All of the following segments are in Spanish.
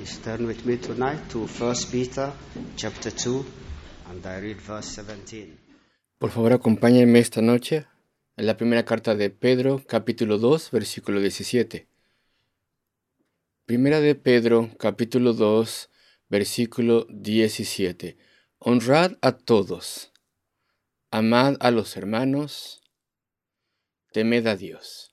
Please turn with me tonight to 1 Peter chapter 2, and I read verse 17. Por favor, acompáñenme esta noche en la primera carta de Pedro, capítulo 2, versículo 17. Primera de Pedro, capítulo 2, versículo 17. Honrad a todos, amad a los hermanos, temed a Dios.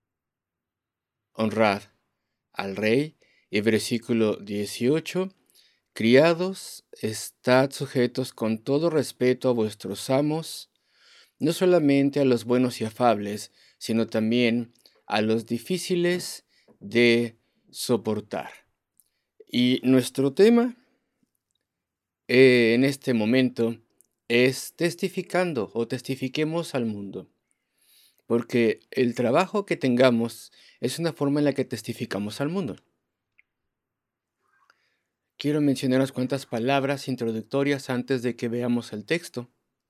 Honrad al Rey. Y versículo 18. Criados, estad sujetos con todo respeto a vuestros amos, no solamente a los buenos y afables, sino también a los difíciles de soportar. Y nuestro tema en este momento es testificando o testifiquemos al mundo, porque el trabajo que tengamos es una forma en la que testificamos al mundo. Quiero mencionar unas cuantas palabras introductorias antes de que veamos el texto.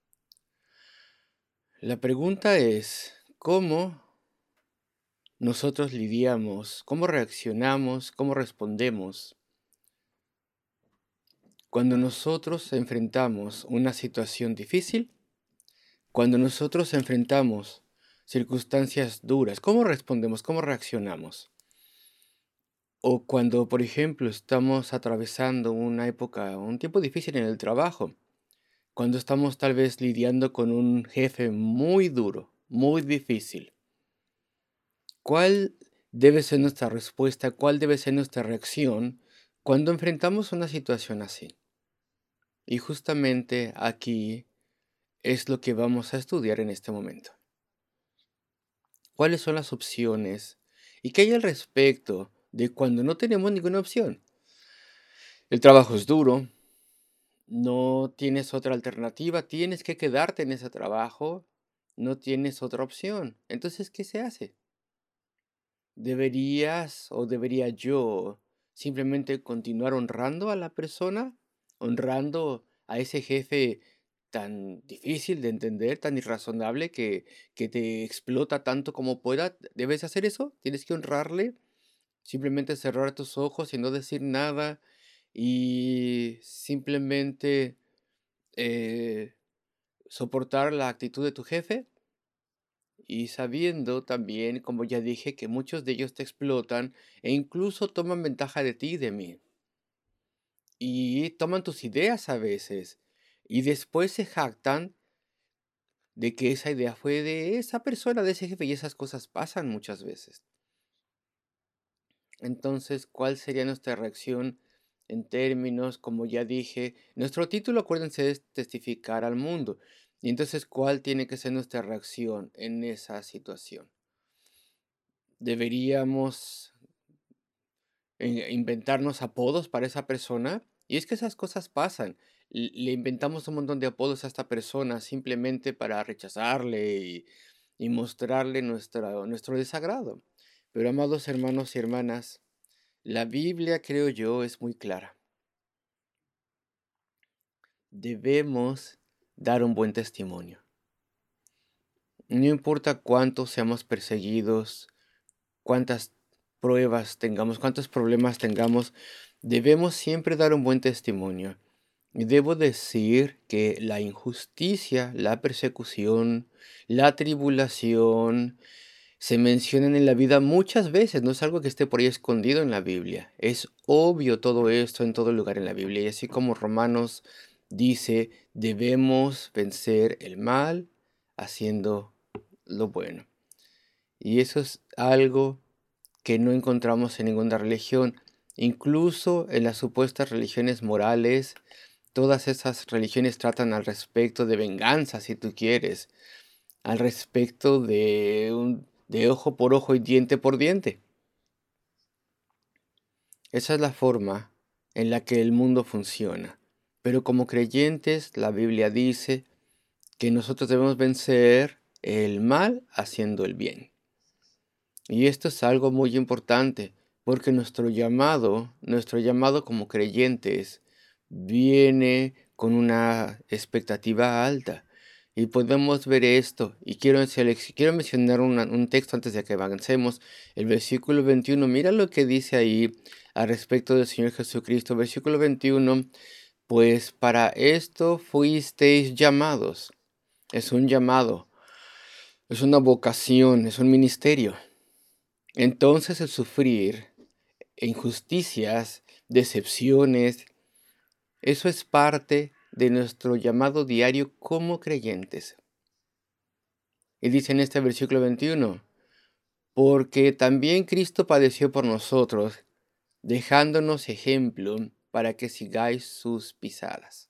La pregunta es, ¿cómo nosotros lidiamos, cómo reaccionamos, cómo respondemos cuando nosotros enfrentamos una situación difícil? Cuando nosotros enfrentamos circunstancias duras, ¿cómo respondemos, cómo reaccionamos? O cuando, por ejemplo, estamos atravesando una época, un tiempo difícil en el trabajo, cuando estamos tal vez lidiando con un jefe muy duro, muy difícil. ¿Cuál debe ser nuestra respuesta? ¿Cuál debe ser nuestra reacción cuando enfrentamos una situación así? Y justamente aquí es lo que vamos a estudiar en este momento. ¿Cuáles son las opciones? ¿Y qué hay al respecto de cuando no tenemos ninguna opción? El trabajo es duro, no tienes otra alternativa, tienes que quedarte en ese trabajo, no tienes otra opción. Entonces, ¿qué se hace? ¿Deberías o debería yo simplemente continuar honrando a la persona? ¿Honrando a ese jefe tan difícil de entender, tan irrazonable que te explota tanto como pueda? ¿Debes hacer eso? ¿Tienes que honrarle? Simplemente cerrar tus ojos y no decir nada y simplemente eh, soportar la actitud de tu jefe? Y sabiendo también, como ya dije, que muchos de ellos te explotan e incluso toman ventaja de ti y de mí. Y toman tus ideas a veces. Y después se jactan de que esa idea fue de esa persona, de ese jefe. Y esas cosas pasan muchas veces. Entonces, ¿cuál sería nuestra reacción en términos, como ya dije? Nuestro título, acuérdense, es testificar al mundo. Y entonces, ¿cuál tiene que ser nuestra reacción en esa situación? ¿Deberíamos inventarnos apodos para esa persona? Y es que esas cosas pasan. Le inventamos un montón de apodos a esta persona simplemente para rechazarle y mostrarle nuestro desagrado. Pero amados hermanos y hermanas, la Biblia, creo yo, es muy clara. Debemos dar un buen testimonio. No importa cuánto seamos perseguidos, cuántas pruebas tengamos, cuántos problemas tengamos, debemos siempre dar un buen testimonio. Y debo decir que la injusticia, la persecución, la tribulación se mencionan en la vida muchas veces, no es algo que esté por ahí escondido en la Biblia. Es obvio todo esto en todo lugar en la Biblia. Y así como Romanos dice, debemos vencer el mal haciendo lo bueno. Y eso es algo que no encontramos en ninguna religión. Incluso en las supuestas religiones morales, todas esas religiones tratan al respecto de venganza, si tú quieres, al respecto de ojo por ojo y diente por diente. Esa es la forma en la que el mundo funciona. Pero como creyentes, la Biblia dice que nosotros debemos vencer el mal haciendo el bien. Y esto es algo muy importante, porque nuestro llamado como creyentes viene con una expectativa alta. Y podemos ver esto. Y quiero mencionar un texto antes de que avancemos. El versículo 21. Mira lo que dice ahí al respecto del Señor Jesucristo. Versículo 21. Pues para esto fuisteis llamados. Es un llamado. Es una vocación. Es un ministerio. Entonces el sufrir injusticias, decepciones, eso es parte de nuestro llamado diario como creyentes. Y dice en este versículo 21, porque también Cristo padeció por nosotros, dejándonos ejemplo para que sigáis sus pisadas.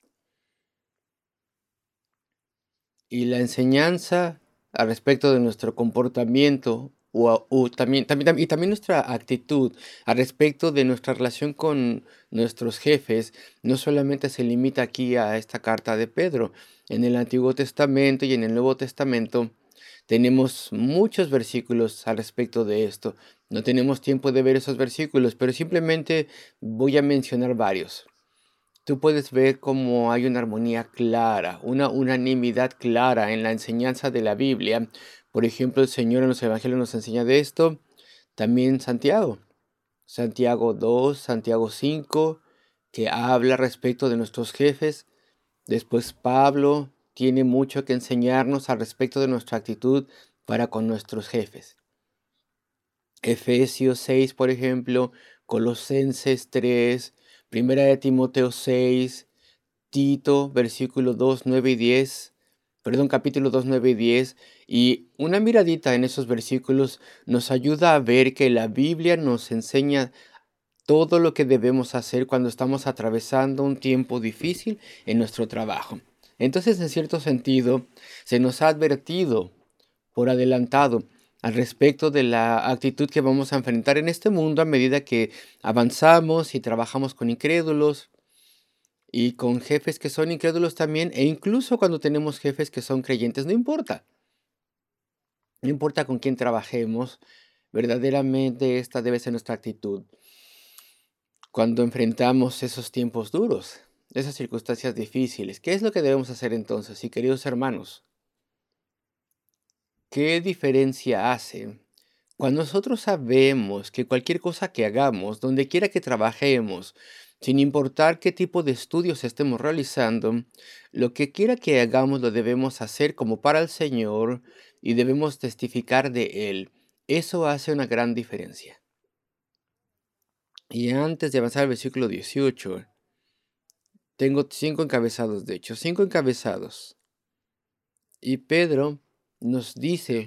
Y la enseñanza al respecto de nuestro comportamiento también nuestra actitud al respecto de nuestra relación con nuestros jefes no solamente se limita aquí a esta carta de Pedro. En el Antiguo Testamento y en el Nuevo Testamento tenemos muchos versículos al respecto de esto. No tenemos tiempo de ver esos versículos, pero simplemente voy a mencionar varios. Tú puedes ver cómo hay una armonía clara, una unanimidad clara en la enseñanza de la Biblia. Por ejemplo, el Señor en los Evangelios nos enseña de esto. También Santiago. Santiago 2, Santiago 5, que habla respecto de nuestros jefes. Después Pablo tiene mucho que enseñarnos al respecto de nuestra actitud para con nuestros jefes. Efesios 6, por ejemplo, Colosenses 3, Primera de Timoteo 6, Tito, versículo 2, 9 y 10, capítulo 2, 9 y 10, y una miradita en esos versículos nos ayuda a ver que la Biblia nos enseña todo lo que debemos hacer cuando estamos atravesando un tiempo difícil en nuestro trabajo. Entonces, en cierto sentido, se nos ha advertido por adelantado al respecto de la actitud que vamos a enfrentar en este mundo a medida que avanzamos y trabajamos con incrédulos y con jefes que son incrédulos también, e incluso cuando tenemos jefes que son creyentes, no importa. No importa con quién trabajemos, verdaderamente esta debe ser nuestra actitud cuando enfrentamos esos tiempos duros, esas circunstancias difíciles. ¿Qué es lo que debemos hacer entonces? Y queridos hermanos, ¿qué diferencia hace cuando nosotros sabemos que cualquier cosa que hagamos, donde quiera que trabajemos, sin importar qué tipo de estudios estemos realizando, lo que quiera que hagamos lo debemos hacer como para el Señor y debemos testificar de Él? Eso hace una gran diferencia. Y antes de avanzar al versículo 18, tengo 5 encabezados, de hecho, 5 encabezados. Y Pedro nos dice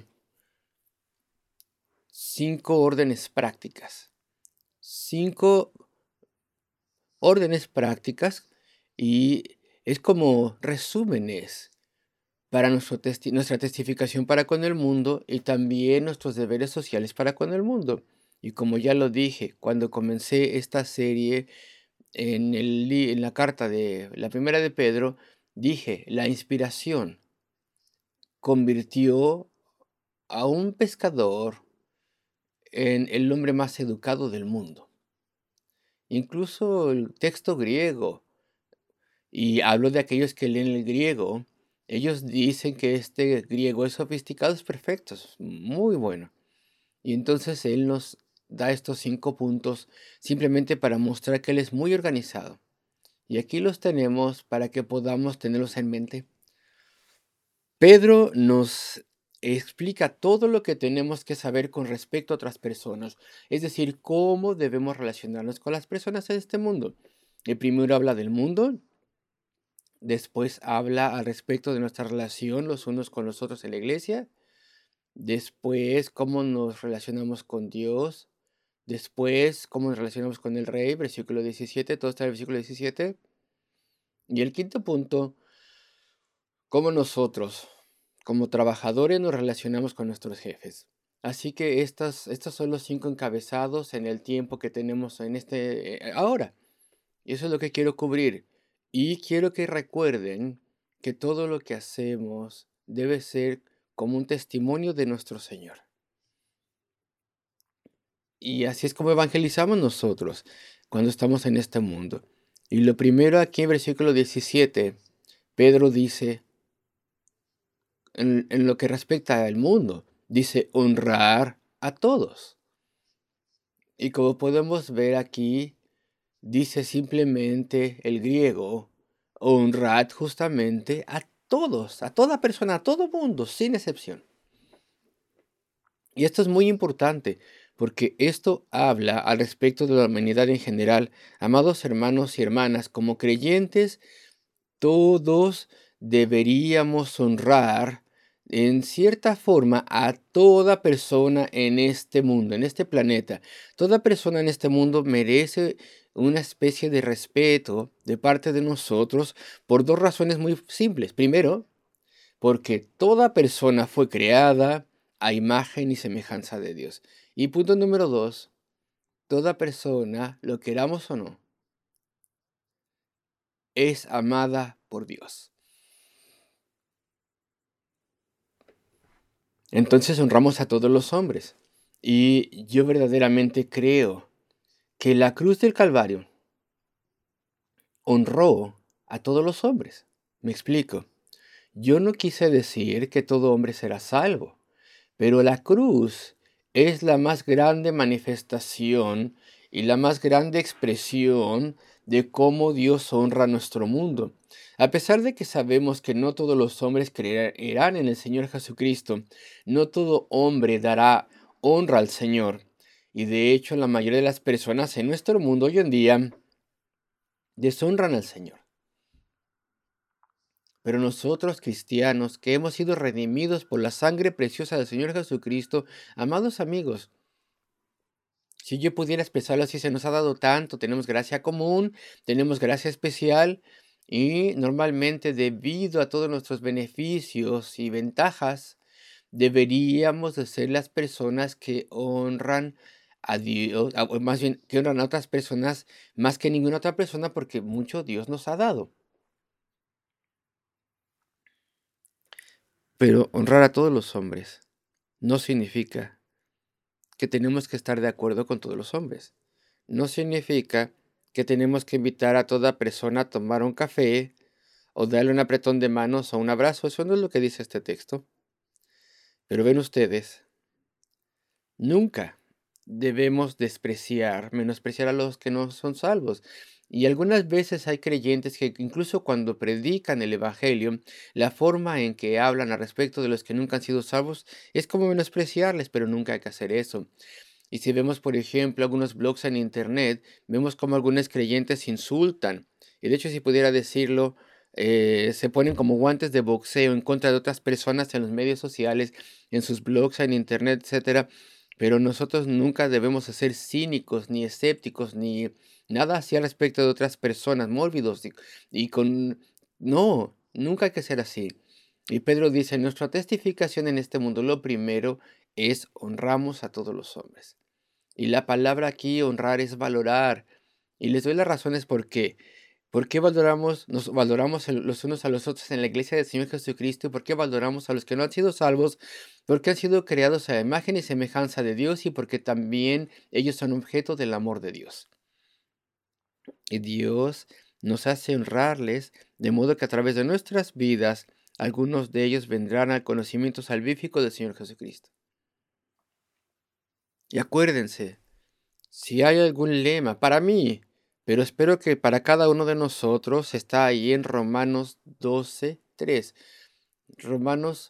5 órdenes prácticas. 5 órdenes prácticas y es como resúmenes para nuestra testificación para con el mundo y también nuestros deberes sociales para con el mundo. Y como ya lo dije, cuando comencé esta serie en la carta de la primera de Pedro, dije, la inspiración convirtió a un pescador en el hombre más educado del mundo. Incluso el texto griego, y hablo de aquellos que leen el griego, ellos dicen que este griego es sofisticado, es perfecto, es muy bueno. Y entonces él nos da estos 5 puntos simplemente para mostrar que él es muy organizado. Y aquí los tenemos para que podamos tenerlos en mente. Pedro nos explica todo lo que tenemos que saber con respecto a otras personas, es decir, cómo debemos relacionarnos con las personas en este mundo. El primero habla del mundo, después habla al respecto de nuestra relación los unos con los otros en la iglesia, después cómo nos relacionamos con Dios, después cómo nos relacionamos con el Rey, versículo 17, todo está en el versículo 17, y el quinto punto, cómo nosotros, como trabajadores, nos relacionamos con nuestros jefes. Así que estos son los 5 encabezados en el tiempo que tenemos en ahora. Y eso es lo que quiero cubrir. Y quiero que recuerden que todo lo que hacemos debe ser como un testimonio de nuestro Señor. Y así es como evangelizamos nosotros cuando estamos en este mundo. Y lo primero aquí en versículo 17, Pedro dice, en lo que respecta al mundo. Dice honrar a todos. Y como podemos ver aquí, dice simplemente el griego, honrad justamente a todos, a toda persona, a todo mundo, sin excepción. Y esto es muy importante, porque esto habla al respecto de la humanidad en general. Amados hermanos y hermanas, como creyentes, todos deberíamos honrar en cierta forma a toda persona en este mundo, en este planeta. Toda persona en este mundo merece una especie de respeto de parte de nosotros por dos razones muy simples. Primero, porque toda persona fue creada a imagen y semejanza de Dios. Y punto número dos, toda persona, lo queramos o no, es amada por Dios. Entonces honramos a todos los hombres. Y yo verdaderamente creo que la cruz del Calvario honró a todos los hombres. Me explico. Yo no quise decir que todo hombre será salvo, pero la cruz es la más grande manifestación y la más grande expresión de cómo Dios honra a nuestro mundo. A pesar de que sabemos que no todos los hombres creerán en el Señor Jesucristo, no todo hombre dará honra al Señor. Y de hecho, la mayoría de las personas en nuestro mundo hoy en día deshonran al Señor. Pero nosotros cristianos, que hemos sido redimidos por la sangre preciosa del Señor Jesucristo, amados amigos, si yo pudiera expresarlo así, se nos ha dado tanto, tenemos gracia común, tenemos gracia especial y normalmente debido a todos nuestros beneficios y ventajas, deberíamos de ser las personas que honran a Dios, o más bien que honran a otras personas más que ninguna otra persona porque mucho Dios nos ha dado. Pero honrar a todos los hombres no significa que tenemos que estar de acuerdo con todos los hombres. No significa que tenemos que invitar a toda persona a tomar un café o darle un apretón de manos o un abrazo. Eso no es lo que dice este texto. Pero ven ustedes, nunca debemos menospreciar a los que no son salvos. Y algunas veces hay creyentes que incluso cuando predican el Evangelio, la forma en que hablan al respecto de los que nunca han sido salvos es como menospreciarles, pero nunca hay que hacer eso. Y si vemos, por ejemplo, algunos blogs en internet, vemos como algunos creyentes insultan. Y de hecho, si pudiera decirlo, se ponen como guantes de boxeo en contra de otras personas en los medios sociales, en sus blogs, en internet, etcétera. Pero nosotros nunca debemos ser cínicos, ni escépticos, ni nada así al respecto de otras personas, mórbidos y con... No, nunca hay que ser así. Y Pedro dice, nuestra testificación en este mundo, lo primero es honramos a todos los hombres. Y la palabra aquí, honrar, es valorar. Y les doy las razones por qué. ¿Por qué nos valoramos los unos a los otros en la iglesia del Señor Jesucristo? ¿Y por qué valoramos a los que no han sido salvos? Porque han sido creados a la imagen y semejanza de Dios y porque también ellos son objeto del amor de Dios. Y Dios nos hace honrarles, de modo que a través de nuestras vidas, algunos de ellos vendrán al conocimiento salvífico del Señor Jesucristo. Y acuérdense, si hay algún lema para mí, pero espero que para cada uno de nosotros, está ahí en Romanos 12:3. Romanos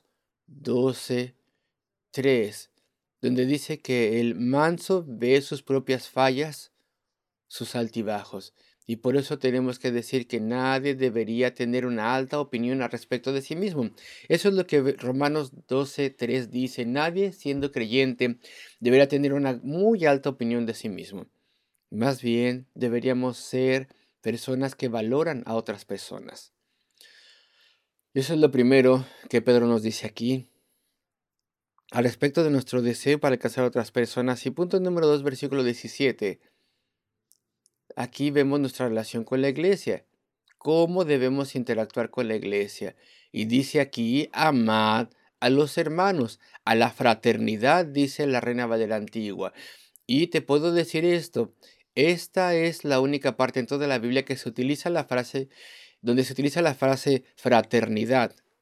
12:3, donde dice que el manso ve sus propias fallas, sus altibajos. Y por eso tenemos que decir que nadie debería tener una alta opinión al respecto de sí mismo. Eso es lo que Romanos 12:3 dice. Nadie, siendo creyente, debería tener una muy alta opinión de sí mismo. Más bien, deberíamos ser personas que valoran a otras personas. Eso es lo primero que Pedro nos dice aquí. Al respecto de nuestro deseo para alcanzar a otras personas. Y punto número 2, versículo 17. Aquí vemos nuestra relación con la iglesia. ¿Cómo debemos interactuar con la iglesia? Y dice aquí, amad a los hermanos, a la fraternidad, dice la Reina Valera Antigua. Y te puedo decir esto, esta es la única parte en toda la Biblia que se utiliza donde se utiliza la frase fraternidad.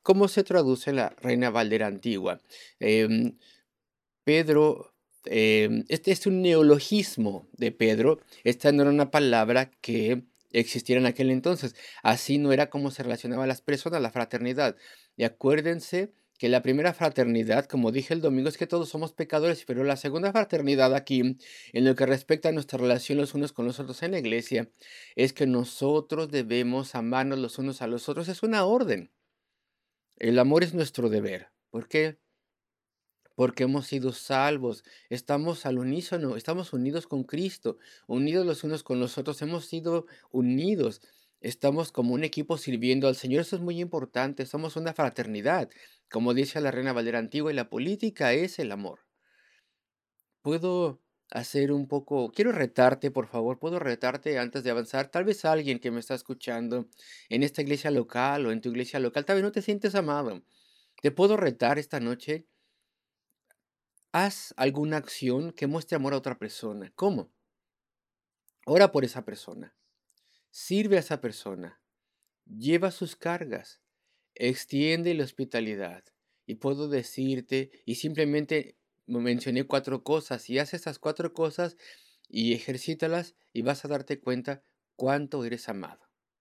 como se traduce en la Reina Valera Antigua. Em, Pedro, este es un neologismo de Pedro. Esta no era una palabra que existiera en aquel entonces. Así no era como se relacionaban las personas, la fraternidad. Y acuérdense que la primera fraternidad, como dije el domingo, es que todos somos pecadores, pero la segunda fraternidad aquí, en lo que respecta a nuestra relación los unos con los otros en la iglesia, es que nosotros debemos amarnos los unos a los otros. Es una orden. El amor es nuestro deber. ¿Por qué? Porque hemos sido salvos, estamos al unísono, estamos unidos con Cristo, unidos los unos con los otros, hemos sido unidos, estamos como un equipo sirviendo al Señor, eso es muy importante, somos una fraternidad, como dice la Reina Valera Antigua, y la política es el amor. Puedo hacer un poco, quiero retarte, por favor, puedo retarte antes de avanzar, tal vez alguien que me está escuchando en esta iglesia local o en tu iglesia local, tal vez no te sientes amado, te puedo retar esta noche. Haz alguna acción que muestre amor a otra persona. ¿Cómo? Ora por esa persona. Sirve a esa persona. Lleva sus cargas. Extiende la hospitalidad. Y puedo decirte, y simplemente mencioné 4 cosas, y haz esas 4 cosas y ejercítalas y vas a darte cuenta cuánto eres amado.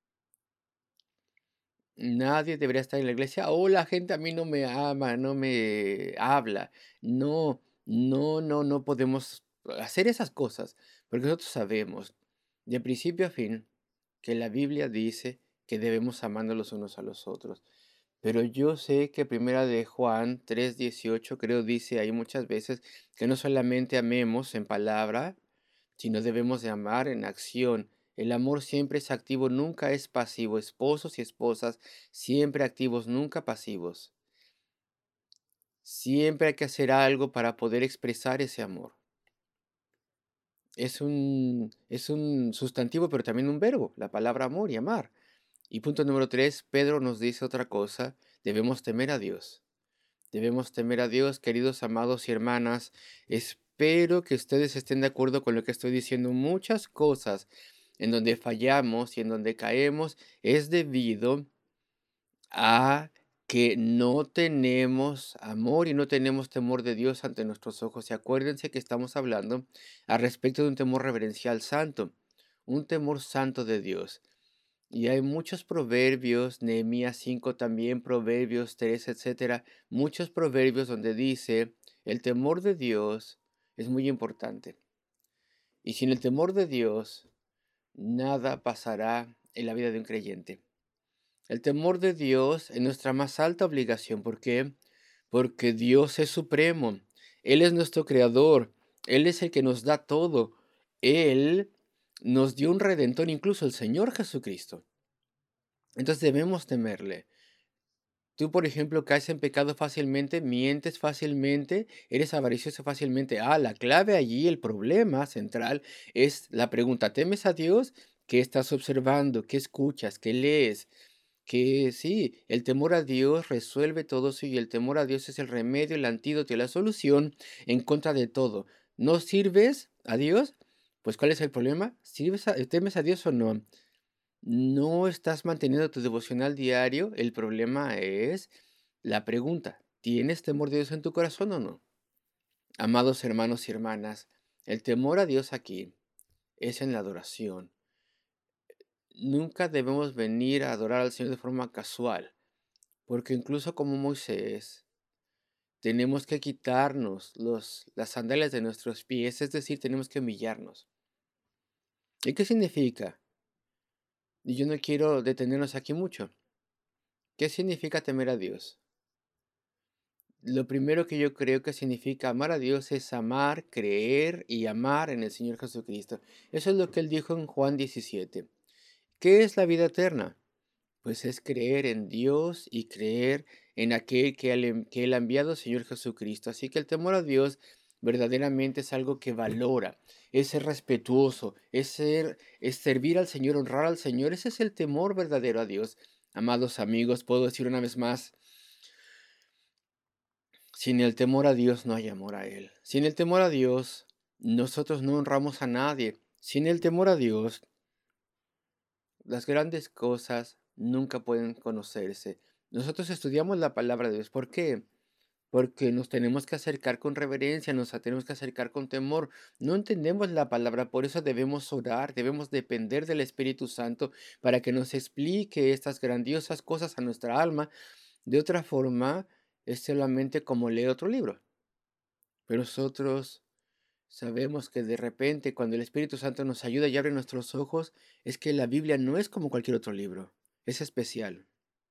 Nadie debería estar en la iglesia. Oh, la gente a mí no me ama, no me habla. No, no, no, no podemos hacer esas cosas, porque nosotros sabemos, de principio a fin, que la Biblia dice que debemos amarnos los unos a los otros. Pero yo sé que primera de Juan 3:18 creo dice ahí muchas veces que no solamente amemos en palabra, sino debemos de amar en acción. El amor siempre es activo, nunca es pasivo. Esposos y esposas, siempre activos, nunca pasivos. Siempre hay que hacer algo para poder expresar ese amor. Es un sustantivo, pero también un verbo, la palabra amor y amar. Y punto número 3, Pedro nos dice otra cosa, debemos temer a Dios. Debemos temer a Dios, queridos amados y hermanas. Espero que ustedes estén de acuerdo con lo que estoy diciendo. Muchas cosas en donde fallamos y en donde caemos es debido a que no tenemos amor y no tenemos temor de Dios ante nuestros ojos. Y acuérdense que estamos hablando al respecto de un temor reverencial santo, un temor santo de Dios. Y hay muchos proverbios, Nehemías 5 también, Proverbios 3, etcétera, muchos proverbios donde dice, el temor de Dios es muy importante. Y sin el temor de Dios, nada pasará en la vida de un creyente. El temor de Dios es nuestra más alta obligación. ¿Por qué? Porque Dios es supremo. Él es nuestro creador. Él es el que nos da todo. Él nos dio un redentor, incluso el Señor Jesucristo. Entonces debemos temerle. Tú, por ejemplo, caes en pecado fácilmente, mientes fácilmente, eres avaricioso fácilmente. La clave allí, el problema central es la pregunta, ¿temes a Dios? ¿Qué estás observando? ¿Qué escuchas? ¿Qué lees? Que sí, el temor a Dios resuelve todo eso y el temor a Dios es el remedio, el antídoto y la solución en contra de todo. ¿No sirves a Dios? Pues ¿cuál es el problema? ¿Temes a Dios o no? No estás manteniendo tu devocional diario. El problema es la pregunta. ¿Tienes temor de Dios en tu corazón o no? Amados hermanos y hermanas, el temor a Dios aquí es en la adoración. Nunca debemos venir a adorar al Señor de forma casual, porque incluso como Moisés, tenemos que quitarnos las sandalias de nuestros pies, es decir, tenemos que humillarnos. ¿Y qué significa? Y yo no quiero detenernos aquí mucho. ¿Qué significa temer a Dios? Lo primero que yo creo que significa amar a Dios es amar, creer y amar en el Señor Jesucristo. Eso es lo que él dijo en Juan 17. ¿Qué es la vida eterna? Pues es creer en Dios y creer en aquel que él ha enviado, Señor Jesucristo. Así que el temor a Dios verdaderamente es algo que valora, es ser respetuoso, es servir al Señor, honrar al Señor. Ese es el temor verdadero a Dios. Amados amigos, puedo decir una vez más, sin el temor a Dios no hay amor a Él. Sin el temor a Dios, nosotros no honramos a nadie. Sin el temor a Dios, las grandes cosas nunca pueden conocerse. Nosotros estudiamos la palabra de Dios. ¿Por qué? Porque nos tenemos que acercar con reverencia, nos tenemos que acercar con temor. No entendemos la palabra, por eso debemos orar, debemos depender del Espíritu Santo para que nos explique estas grandiosas cosas a nuestra alma. De otra forma, es solamente como leer otro libro. Pero nosotros sabemos que de repente, cuando el Espíritu Santo nos ayuda y abre nuestros ojos, es que la Biblia no es como cualquier otro libro, es especial,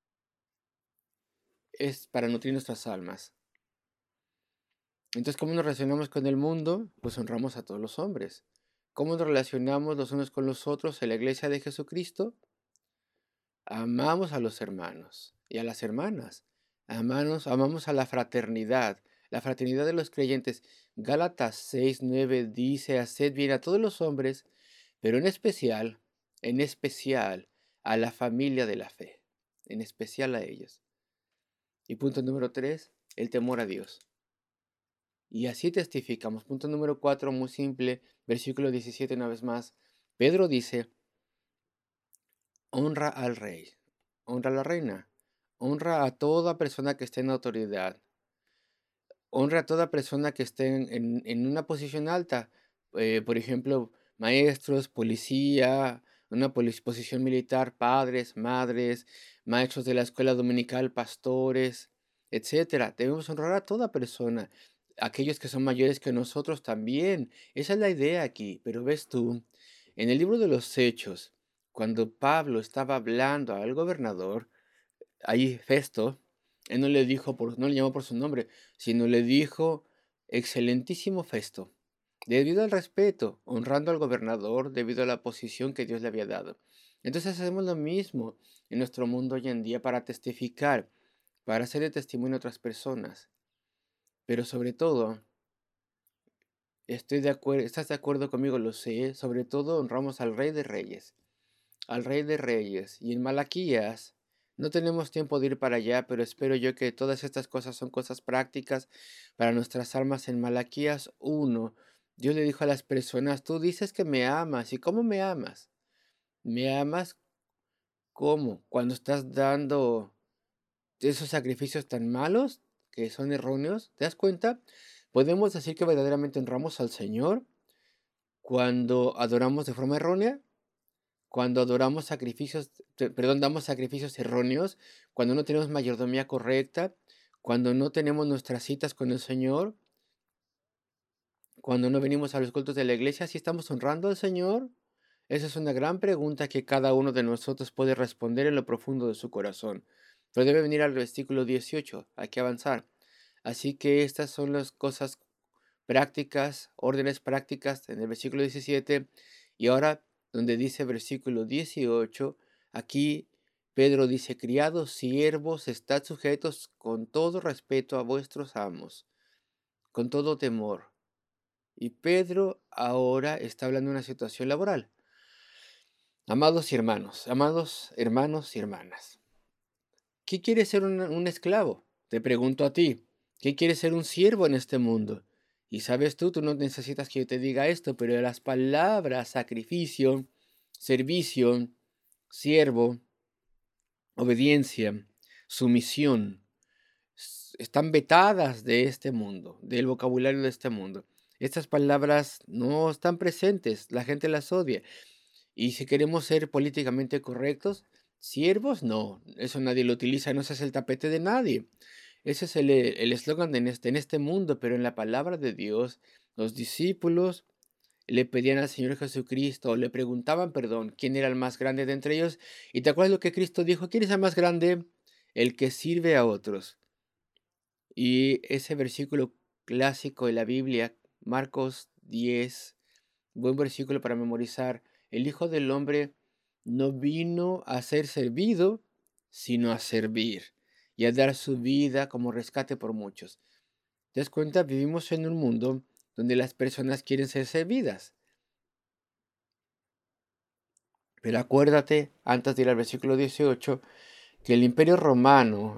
es para nutrir nuestras almas. Entonces, ¿cómo nos relacionamos con el mundo? Pues honramos a todos los hombres. ¿Cómo nos relacionamos los unos con los otros en la iglesia de Jesucristo? Amamos a los hermanos y a las hermanas. Amamos a la fraternidad de los creyentes. Gálatas 6:9 dice, haced bien a todos los hombres, pero en especial a la familia de la fe, en especial a ellos. Y punto número 3, el temor a Dios. Y así testificamos. Punto número 4, muy simple, versículo 17 una vez más. Pedro dice, honra al rey, honra a la reina, honra a toda persona que esté en autoridad, honra a toda persona que esté en una posición alta, por ejemplo, maestros, policía, una posición militar, padres, madres, maestros de la escuela dominical, pastores, etcétera. Debemos honrar a toda persona, aquellos que son mayores que nosotros también. Esa es la idea aquí. Pero ves tú, en el libro de los Hechos, cuando Pablo estaba hablando al gobernador, ahí Festo, él no le dijo no le llamó por su nombre, sino le dijo, excelentísimo Festo, debido al respeto, honrando al gobernador, debido a la posición que Dios le había dado. Entonces hacemos lo mismo en nuestro mundo hoy en día para testificar, para hacer de testimonio a otras personas. Pero sobre todo, ¿estás de acuerdo conmigo? Lo sé, sobre todo honramos al Rey de Reyes, al Rey de Reyes. Y en Malaquías, no tenemos tiempo de ir para allá, pero espero yo que todas estas cosas son cosas prácticas para nuestras almas. En Malaquías 1, Dios le dijo a las personas, tú dices que me amas, ¿y cómo me amas? ¿Me amas cómo? Cuando estás dando esos sacrificios tan malos, que son erróneos, ¿te das cuenta? Podemos decir que verdaderamente honramos al Señor cuando adoramos de forma errónea, cuando adoramos sacrificios, perdón, damos sacrificios erróneos, cuando no tenemos mayordomía correcta, cuando no tenemos nuestras citas con el Señor, cuando no venimos a los cultos de la iglesia, ¿sí estamos honrando al Señor? Esa es una gran pregunta que cada uno de nosotros puede responder en lo profundo de su corazón. Pero debe venir al versículo 18, hay que avanzar. Así que estas son las cosas prácticas, órdenes prácticas en el versículo 17. Y ahora, donde dice versículo 18, aquí Pedro dice, criados, siervos, estad sujetos con todo respeto a vuestros amos, con todo temor. Y Pedro ahora está hablando de una situación laboral. Amados hermanos y hermanas, ¿qué quiere ser un esclavo? Te pregunto a ti, ¿qué quiere ser un siervo en este mundo? Y sabes tú no necesitas que yo te diga esto, pero las palabras sacrificio, servicio, siervo, obediencia, sumisión, están vetadas de este mundo, del vocabulario de este mundo. Estas palabras no están presentes, la gente las odia. Y si queremos ser políticamente correctos, siervos, no, eso nadie lo utiliza, no ese es el tapete de nadie. Ese es el eslogan en este mundo, pero en la palabra de Dios, los discípulos le pedían al Señor Jesucristo, le preguntaban, perdón, quién era el más grande de entre ellos. ¿Y te acuerdas lo que Cristo dijo? ¿Quién es el más grande? El que sirve a otros. Y ese versículo clásico de la Biblia, Marcos 10, buen versículo para memorizar. El Hijo del Hombre no vino a ser servido, sino a servir y a dar su vida como rescate por muchos. ¿Te das cuenta? Vivimos en un mundo donde las personas quieren ser servidas. Pero acuérdate, antes de ir al versículo 18, que en el Imperio Romano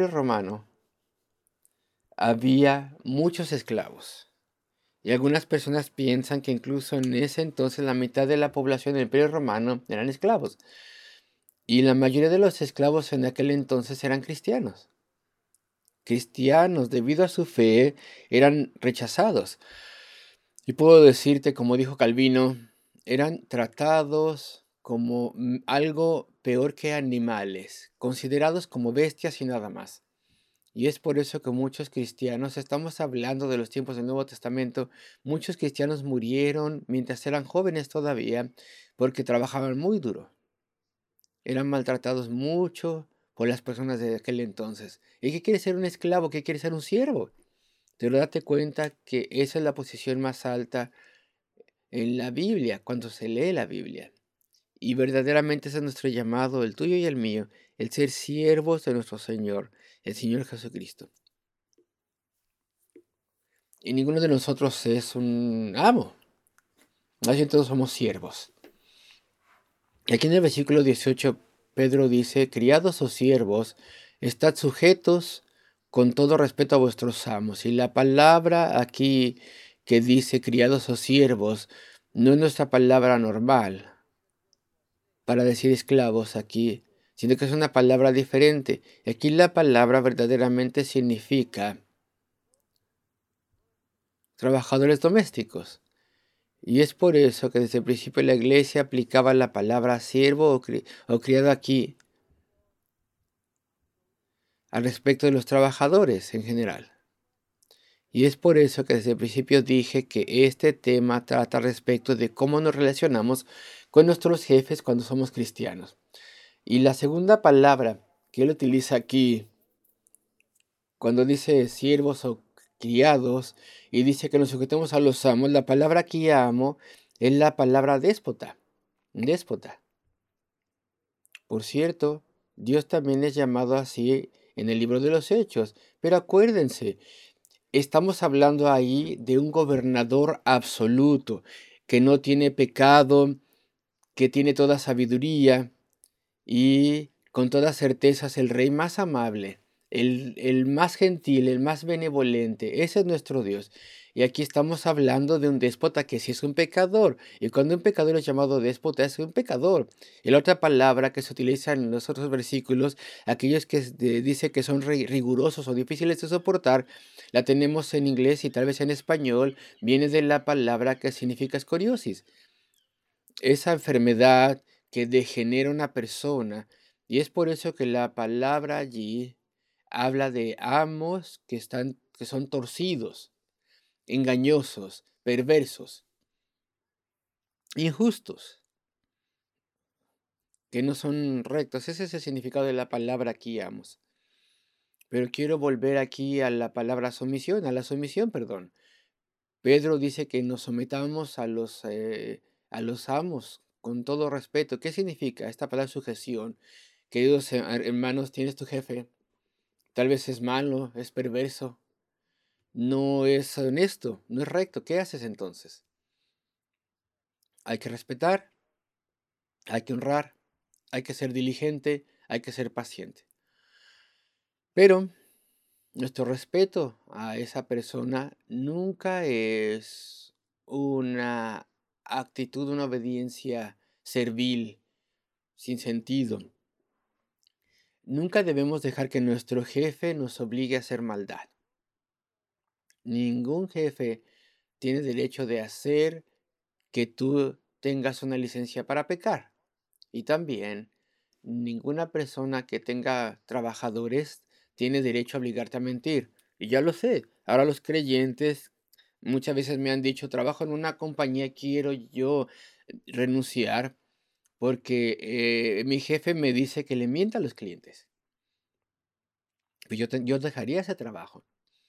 había muchos esclavos. Y algunas personas piensan que incluso en ese entonces la mitad de la población del Imperio Romano eran esclavos. Y la mayoría de los esclavos en aquel entonces eran cristianos. Cristianos, debido a su fe, eran rechazados. Y puedo decirte, como dijo Calvino, eran tratados como algo peor que animales, considerados como bestias y nada más. Y es por eso que muchos cristianos, estamos hablando de los tiempos del Nuevo Testamento, muchos cristianos murieron mientras eran jóvenes todavía porque trabajaban muy duro. Eran maltratados mucho por las personas de aquel entonces. ¿Y qué quiere ser un esclavo? ¿Qué quiere ser un siervo? Pero date cuenta que esa es la posición más alta en la Biblia, cuando se lee la Biblia. Y verdaderamente ese es nuestro llamado, el tuyo y el mío, el ser siervos de nuestro Señor, el Señor Jesucristo. Y ninguno de nosotros es un amo. Más bien todos somos siervos. Y aquí en el versículo 18, Pedro dice, criados o siervos, estad sujetos con todo respeto a vuestros amos. Y la palabra aquí que dice criados o siervos no es nuestra palabra normal para decir esclavos aquí, sino que es una palabra diferente. Aquí la palabra verdaderamente significa trabajadores domésticos. Y es por eso que desde el principio la iglesia aplicaba la palabra siervo o criado aquí al respecto de los trabajadores en general. Y es por eso que desde el principio dije que este tema trata respecto de cómo nos relacionamos con nuestros jefes cuando somos cristianos. Y la segunda palabra que él utiliza aquí, cuando dice siervos o criados, y dice que nos sujetemos a los amos, la palabra aquí amo es la palabra déspota. Déspota. Por cierto, Dios también es llamado así en el libro de los Hechos. Pero acuérdense, estamos hablando ahí de un gobernador absoluto, que no tiene pecado, que tiene toda sabiduría y con toda certeza es el rey más amable, el más gentil, el más benevolente. Ese es nuestro Dios. Y aquí estamos hablando de un déspota que sí es un pecador. Y cuando un pecador es llamado déspota, es un pecador. Y la otra palabra que se utiliza en los otros versículos, aquellos que dice que son rigurosos o difíciles de soportar, la tenemos en inglés y tal vez en español, viene de la palabra que significa escoriosis. Esa enfermedad que degenera una persona. Y es por eso que la palabra allí habla de amos que son torcidos, engañosos, perversos, injustos, que no son rectos. Ese es el significado de la palabra aquí, amos. Pero quiero volver aquí a la palabra sumisión, a la sumisión, perdón. Pedro dice que nos sometamos a los amos con todo respeto. ¿Qué significa esta palabra sujeción? Queridos hermanos, tienes tu jefe. Tal vez es malo, es perverso, no es honesto, no es recto. ¿Qué haces entonces? Hay que respetar, hay que honrar, hay que ser diligente, hay que ser paciente. Pero nuestro respeto a esa persona nunca es una actitud, una obediencia servil, sin sentido. Nunca debemos dejar que nuestro jefe nos obligue a hacer maldad. Ningún jefe tiene derecho de hacer que tú tengas una licencia para pecar. Y también ninguna persona que tenga trabajadores tiene derecho a obligarte a mentir. Y ya lo sé. Ahora los creyentes muchas veces me han dicho, trabajo en una compañía, quiero yo renunciar porque mi jefe me dice que le mienta a los clientes. Pues yo dejaría ese trabajo.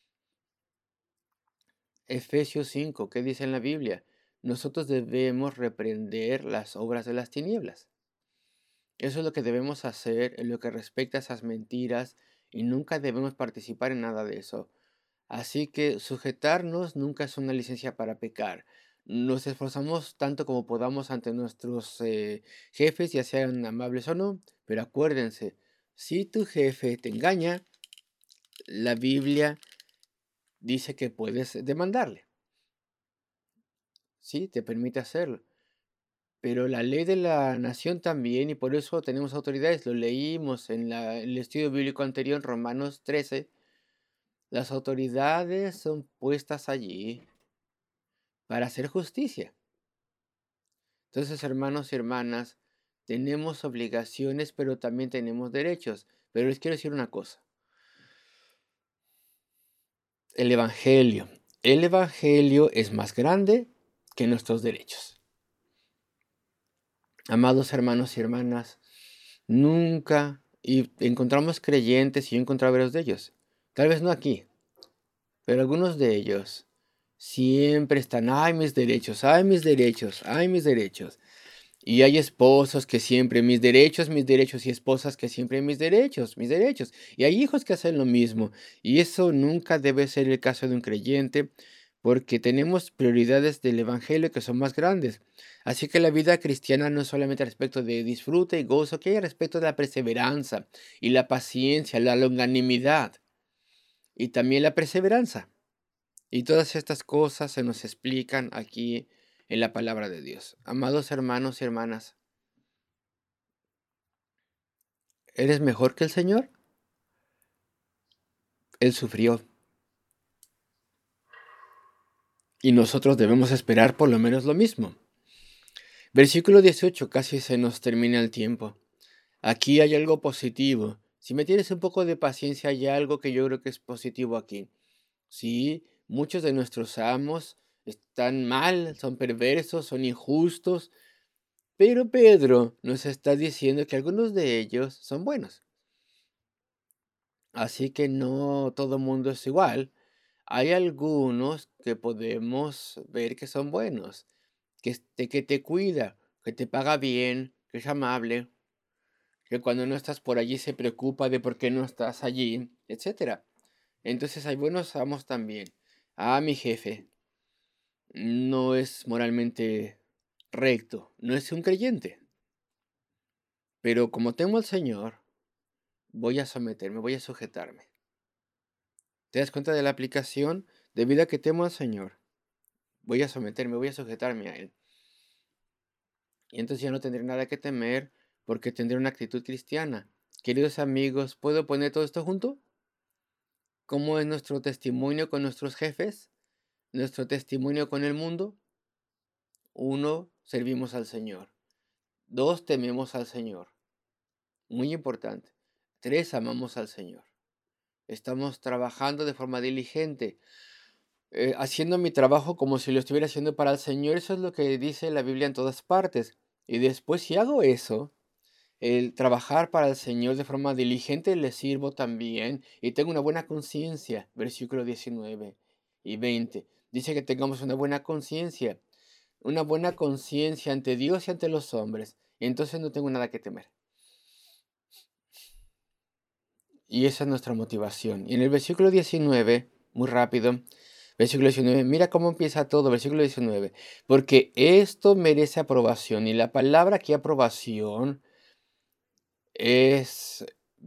Efesios 5, ¿qué dice en la Biblia? Nosotros debemos reprender las obras de las tinieblas. Eso es lo que debemos hacer en lo que respecta a esas mentiras y nunca debemos participar en nada de eso. Así que sujetarnos nunca es una licencia para pecar. Nos esforzamos tanto como podamos ante nuestros jefes, ya sean amables o no, pero acuérdense, si tu jefe te engaña, la Biblia dice que puedes demandarle. Sí, te permite hacerlo. Pero la ley de la nación también, y por eso tenemos autoridades, lo leímos en el estudio bíblico anterior, en Romanos 13, las autoridades son puestas allí para hacer justicia. Entonces, hermanos y hermanas, tenemos obligaciones, pero también tenemos derechos. Pero les quiero decir una cosa. El Evangelio es más grande que nuestros derechos. Amados hermanos y hermanas, nunca, y encontramos creyentes, y yo he encontrado varios de ellos, tal vez no aquí, pero algunos de ellos siempre están, ay mis derechos, ay mis derechos, ay mis derechos. Y hay esposos que siempre mis derechos, y esposas que siempre mis derechos, mis derechos. Y hay hijos que hacen lo mismo. Y eso nunca debe ser el caso de un creyente, porque tenemos prioridades del Evangelio que son más grandes. Así que la vida cristiana no es solamente respecto de disfrute y gozo, que hay respecto de la perseverancia y la paciencia, la longanimidad y también la perseveranza. Y todas estas cosas se nos explican aquí en la palabra de Dios. Amados hermanos y hermanas, ¿eres mejor que el Señor? Él sufrió. Y nosotros debemos esperar por lo menos lo mismo. Versículo 18, casi se nos termina el tiempo. Aquí hay algo positivo. Si me tienes un poco de paciencia, hay algo que yo creo que es positivo aquí. Sí, muchos de nuestros amos están mal, son perversos, son injustos, pero Pedro nos está diciendo que algunos de ellos son buenos. Así que no todo mundo es igual. Hay algunos que podemos ver que son buenos, que te cuida, que te paga bien, que es amable, que cuando no estás por allí se preocupa de por qué no estás allí, etcétera. Entonces hay buenos amos también. Ah, mi jefe no es moralmente recto, no es un creyente, pero como temo al Señor, voy a someterme, voy a sujetarme. ¿Te das cuenta de la aplicación? Debido a que temo al Señor, voy a someterme, voy a sujetarme a Él. Y entonces ya no tendré nada que temer porque tendré una actitud cristiana. Queridos amigos, ¿puedo poner todo esto junto? ¿Cómo es nuestro testimonio con nuestros jefes? ¿Nuestro testimonio con el mundo? 1, servimos al Señor. 2, tememos al Señor. Muy importante. 3, amamos al Señor. Estamos trabajando de forma diligente, haciendo mi trabajo como si lo estuviera haciendo para el Señor. Eso es lo que dice la Biblia en todas partes. Y después, si hago eso, el trabajar para el Señor de forma diligente, le sirvo también y tengo una buena conciencia. Versículo 19 y 20. Dice que tengamos una buena conciencia ante Dios y ante los hombres. Entonces no tengo nada que temer. Y esa es nuestra motivación. Y en el versículo 19, muy rápido, versículo 19, mira cómo empieza todo, versículo 19. Porque esto merece aprobación. Y la palabra aquí, aprobación, es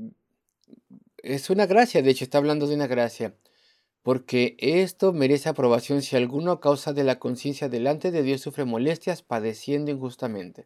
una gracia, de hecho está hablando de una gracia, porque esto merece aprobación si alguno a causa de la conciencia delante de Dios sufre molestias padeciendo injustamente.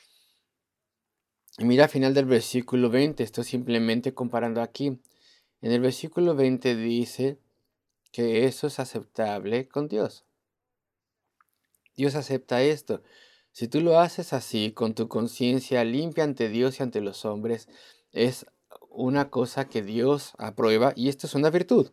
Y mira al final del versículo 20, estoy simplemente comparando aquí. En el versículo 20 dice que eso es aceptable con Dios. Dios acepta esto. Si tú lo haces así, con tu conciencia limpia ante Dios y ante los hombres, es una cosa que Dios aprueba y esto es una virtud.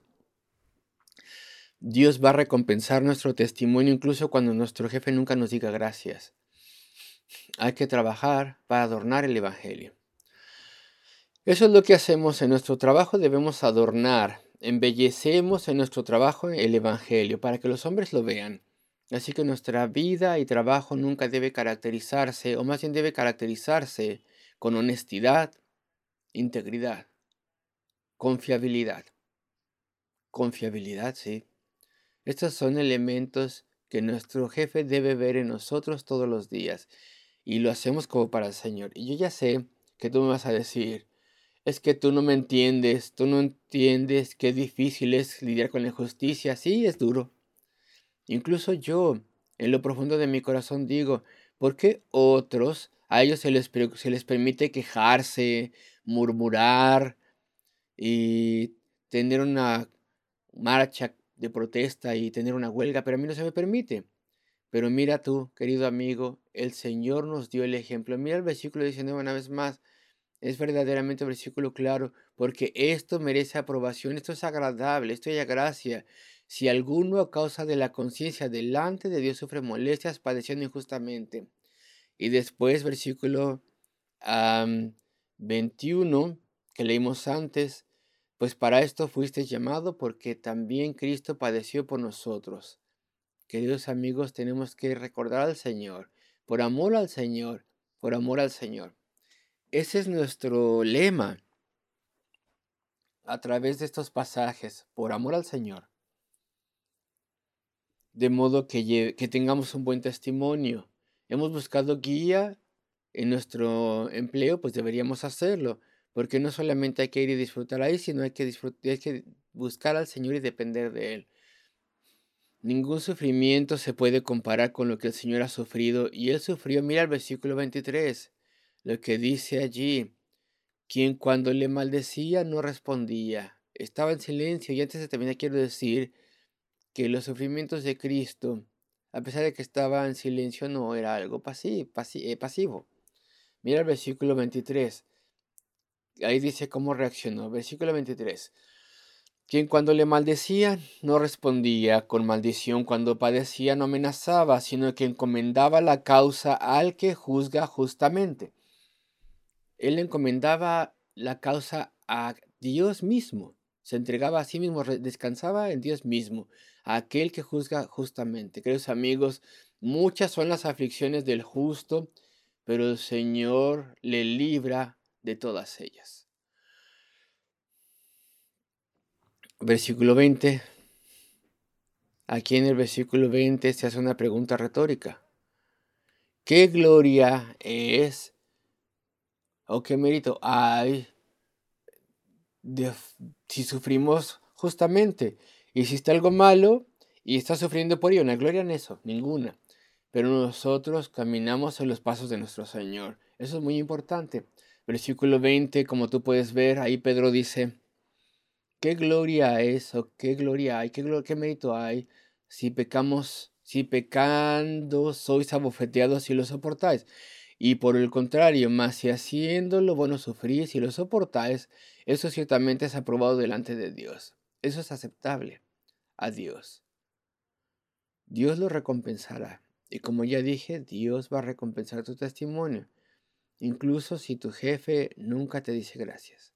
Dios va a recompensar nuestro testimonio incluso cuando nuestro jefe nunca nos diga gracias. Hay que trabajar para adornar el Evangelio. Eso es lo que hacemos en nuestro trabajo, debemos adornar, embellecemos en nuestro trabajo el Evangelio para que los hombres lo vean. Así que nuestra vida y trabajo nunca debe caracterizarse, o más bien debe caracterizarse con honestidad, integridad, confiabilidad. Confiabilidad, sí. Estos son elementos que nuestro jefe debe ver en nosotros todos los días. Y lo hacemos como para el Señor. Y yo ya sé que tú me vas a decir, es que tú no entiendes qué difícil es lidiar con la injusticia. Sí, es duro. Incluso yo, en lo profundo de mi corazón digo, Porque otros, a ellos se les permite quejarse, murmurar y tener una marcha de protesta y tener una huelga, pero a mí no se me permite. Pero mira tú, querido amigo, el Señor nos dio el ejemplo. Mira el versículo 19 una vez más. Es verdaderamente un versículo claro, porque esto merece aprobación, esto es agradable, esto es gracia. Si alguno a causa de la conciencia delante de Dios sufre molestias padeciendo injustamente. Y después, versículo am, 21, que leímos antes, pues para esto fuiste llamado porque también Cristo padeció por nosotros. Queridos amigos, tenemos que recordar al Señor, por amor al Señor, por amor al Señor. Ese es nuestro lema a través de estos pasajes, por amor al Señor. De modo que tengamos un buen testimonio. Hemos buscado guía en nuestro empleo, pues deberíamos hacerlo, porque no solamente hay que ir y disfrutar ahí, sino hay que buscar al Señor y depender de Él. Ningún sufrimiento se puede comparar con lo que el Señor ha sufrido, y Él sufrió, mira el versículo 23, lo que dice allí, quien cuando le maldecía no respondía, estaba en silencio, y antes de terminar quiero decir que los sufrimientos de Cristo, a pesar de que estaba en silencio, no era algo pasivo. Mira el versículo 23. Ahí dice cómo reaccionó. Versículo 23. Quien cuando le maldecía no respondía con maldición, cuando padecía no amenazaba, sino que encomendaba la causa al que juzga justamente. Él encomendaba la causa a Dios mismo. Se entregaba a sí mismo, descansaba en Dios mismo, a aquel que juzga justamente. Queridos amigos, muchas son las aflicciones del justo, pero el Señor le libra de todas ellas. Versículo 20. Aquí en el versículo 20 se hace una pregunta retórica. ¿Qué gloria es o qué mérito hay si sufrimos justamente? Hiciste algo malo y estás sufriendo por ello. ¿No hay gloria en eso? Ninguna. Pero nosotros caminamos en los pasos de nuestro Señor. Eso es muy importante. Versículo 20, como tú puedes ver, ahí Pedro dice, ¿qué gloria es o qué gloria hay? ¿Qué mérito hay si pecamos, si pecando sois abofeteados y lo soportáis? Y por el contrario, más si haciendo lo bueno sufrís y lo soportáis, eso ciertamente es aprobado delante de Dios. Eso es aceptable a Dios. Dios lo recompensará. Y como ya dije, Dios va a recompensar tu testimonio, incluso si tu jefe nunca te dice gracias.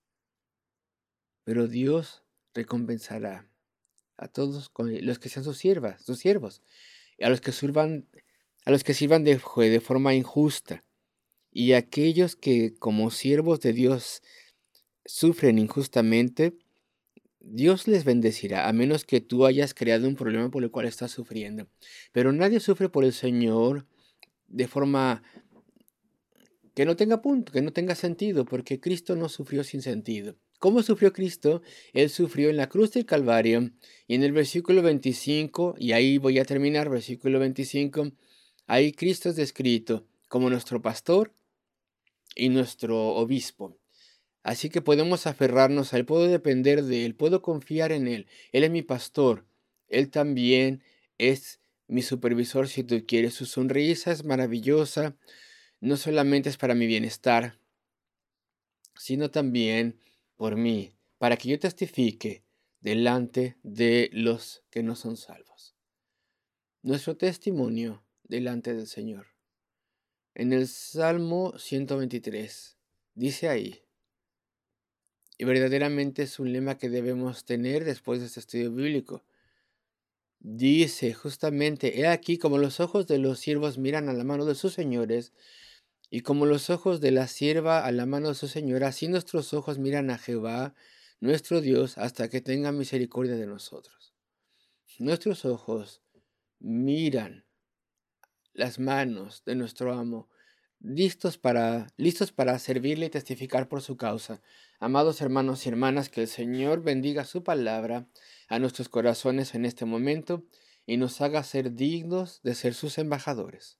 Pero Dios recompensará a todos los que sean sus siervos, y a los que sirvan de forma injusta, y aquellos que como siervos de Dios sufren injustamente, Dios les bendecirá, a menos que tú hayas creado un problema por el cual estás sufriendo. Pero nadie sufre por el Señor de forma que no tenga punto, que no tenga sentido, porque Cristo no sufrió sin sentido. ¿Cómo sufrió Cristo? Él sufrió en la cruz del Calvario, y en el versículo 25, y ahí voy a terminar, versículo 25, ahí Cristo es descrito como nuestro pastor y nuestro obispo. Así que podemos aferrarnos a Él, puedo depender de Él, puedo confiar en Él. Él es mi pastor, Él también es mi supervisor si tú quieres. Su sonrisa es maravillosa, no solamente es para mi bienestar, sino también por mí, para que yo testifique delante de los que no son salvos. Nuestro testimonio delante del Señor. En el Salmo 123 dice ahí, y verdaderamente es un lema que debemos tener después de este estudio bíblico. Dice justamente, he aquí como los ojos de los siervos miran a la mano de sus señores, y como los ojos de la sierva a la mano de su señora, así nuestros ojos miran a Jehová, nuestro Dios, hasta que tenga misericordia de nosotros. Nuestros ojos miran las manos de nuestro amo, listos para servirle y testificar por su causa. Amados hermanos y hermanas, que el Señor bendiga su palabra a nuestros corazones en este momento y nos haga ser dignos de ser sus embajadores.